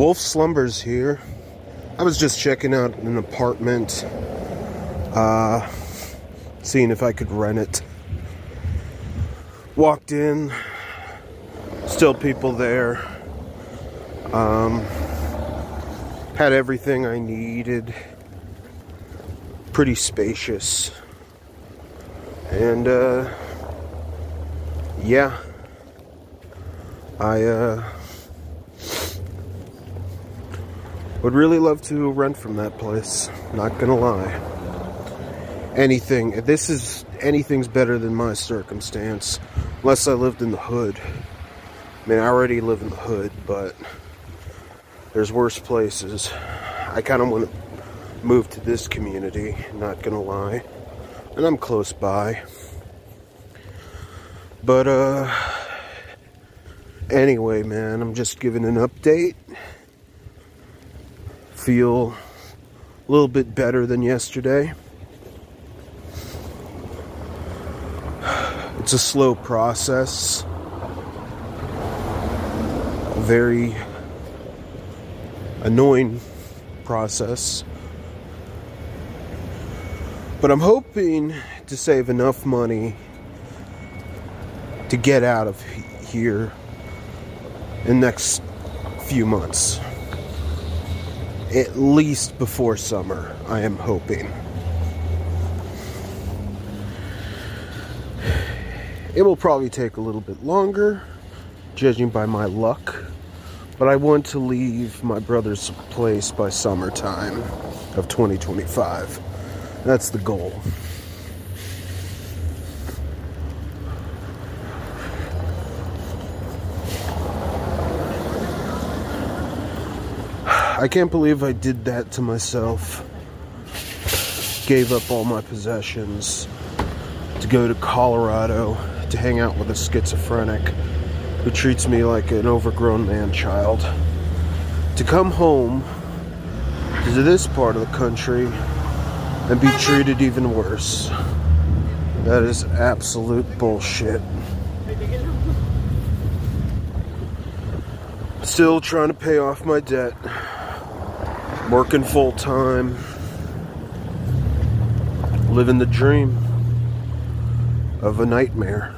Wolf Slumbers here. I was just checking out an apartment, seeing if I could rent it. Walked in, still people there. Had everything I needed. Pretty spacious. And, yeah. I, would really love to rent from that place. Not gonna lie. Anything's better than my circumstance. Unless I lived in the hood. I mean, I already live in the hood, but there's worse places. I kind of want to move to this community, not gonna lie. And I'm close by. But, anyway, man, I'm just giving an update. Feel a little bit better than yesterday. It's a slow process. A very annoying process. But I'm hoping to save enough money to get out of here in the next few months. At least before summer, I am hoping. It will probably take a little bit longer, judging by my luck. But I want to leave my brother's place by summertime of 2025. That's the goal. I can't believe I did that to myself. Gave up all my possessions to go to Colorado to hang out with a schizophrenic who treats me like an overgrown man-child. To come home to this part of the country and be treated even worse. That is absolute bullshit. Still trying to pay off my debt. Working full-time. Living the dream of a nightmare.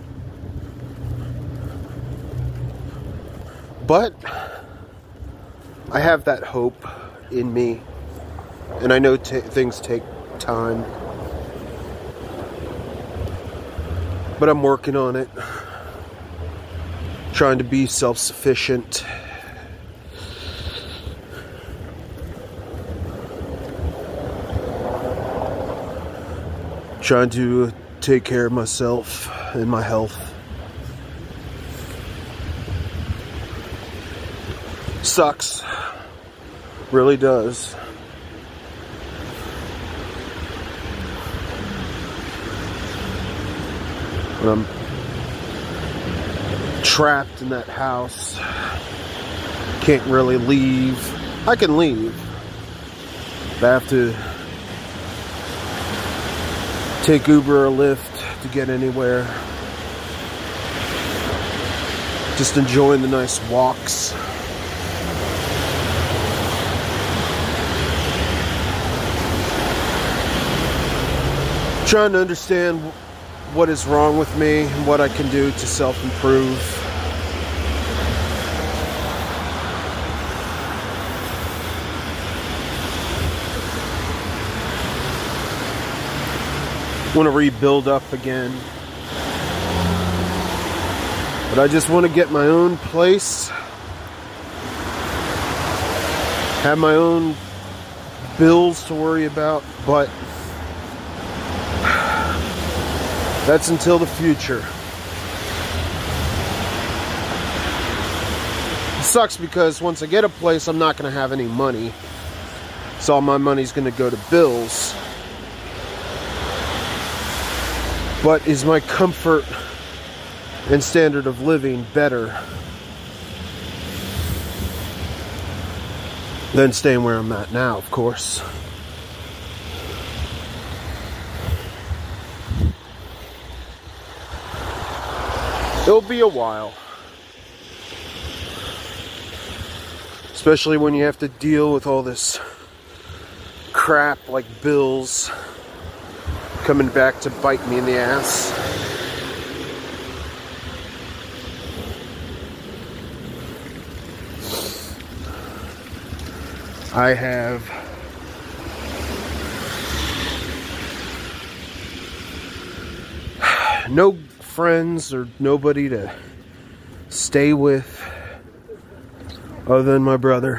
But I have that hope in me. And I know things take time. But I'm working on it. Trying to be self-sufficient. Trying to take care of myself and my health. Sucks. Really does. But I'm trapped in that house. Can't really leave. I can leave. But I have to take Uber or Lyft to get anywhere. Just enjoying the nice walks. Trying to understand what is wrong with me and what I can do to self-improve. Want to rebuild up again. But I just want to get my own place. Have my own bills to worry about, but that's until the future. It sucks because once I get a place, I'm not going to have any money. So all my money's going to go to bills. But is my comfort and standard of living better than staying where I'm at now, of course? It'll be a while. Especially when you have to deal with all this crap like bills coming back to bite me in the ass. I have no friends or nobody to stay with other than my brother,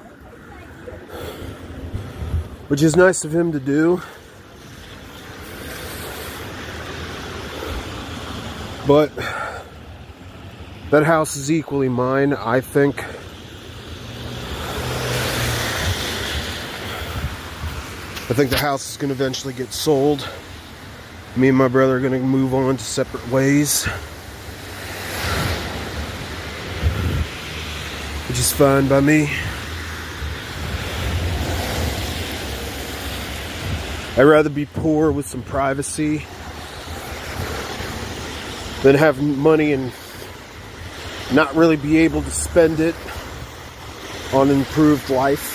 which is nice of him to do, but that house is equally mine. I think the house is going to eventually get sold. Me and my brother are going to move on to separate ways, which is fine by me. I'd rather be poor with some privacy than have money and not really be able to spend it on an improved life.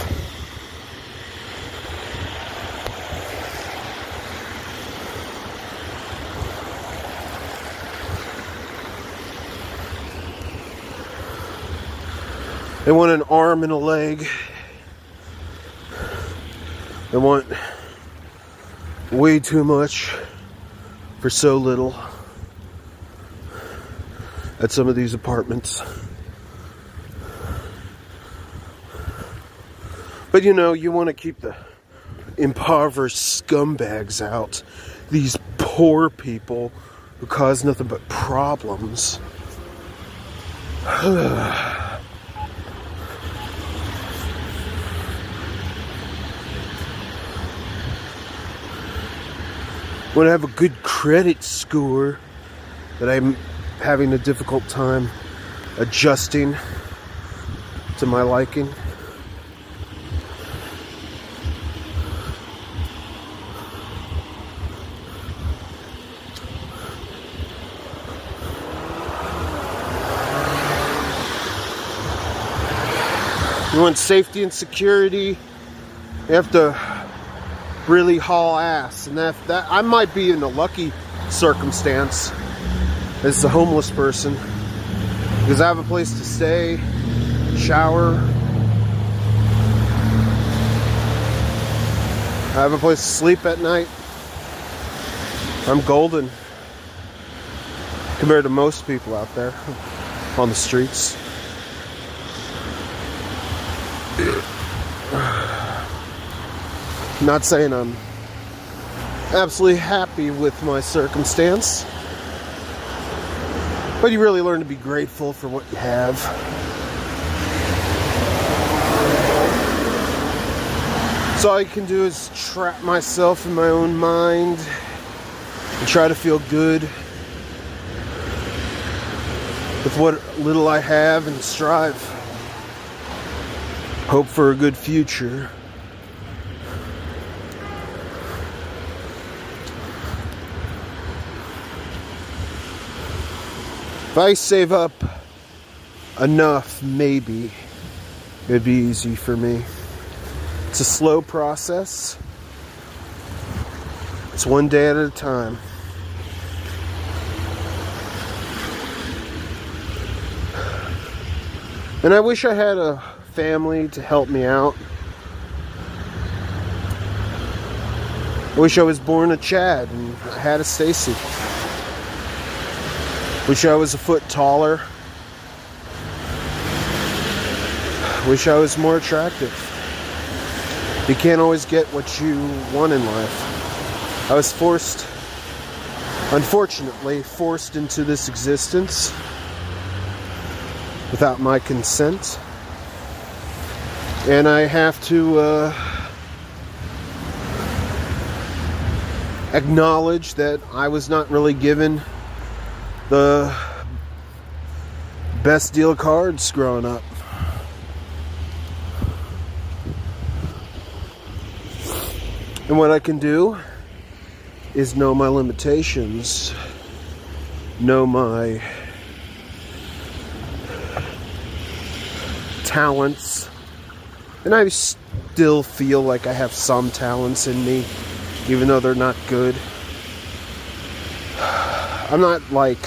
They want an arm and a leg. They want way too much for so little at some of these apartments. But you know, you want to keep the impoverished scumbags out. These poor people who cause nothing but problems. When I have a good credit score that I'm having a difficult time adjusting to my liking. You want safety and security, you have to really haul ass, and that I might be in a lucky circumstance as a homeless person because I have a place to stay, shower, I have a place to sleep at night. I'm golden compared to most people out there on the streets. Not saying I'm absolutely happy with my circumstance, but you really learn to be grateful for what you have. So all I can do is trap myself in my own mind and try to feel good with what little I have and strive. Hope for a good future. If I save up enough, maybe it'd be easy for me. It's a slow process. It's one day at a time. And I wish I had a family to help me out. I wish I was born a Chad and I had a Stacy. Wish I was a foot taller. Wish I was more attractive. You can't always get what you want in life. I was unfortunately forced into this existence without my consent. And I have to acknowledge that I was not really given the best deal of cards growing up. And what I can do is know my limitations, know my talents, And I still feel like I have some talents in me, even though they're not good. I'm not like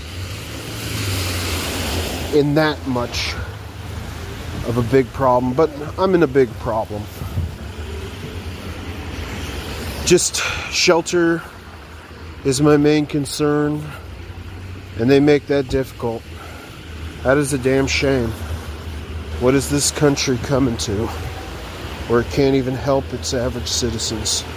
in that much of a big problem, but I'm in a big problem. Just shelter is my main concern, and they make that difficult. That is a damn shame. What is this country coming to, where it can't even help its average citizens?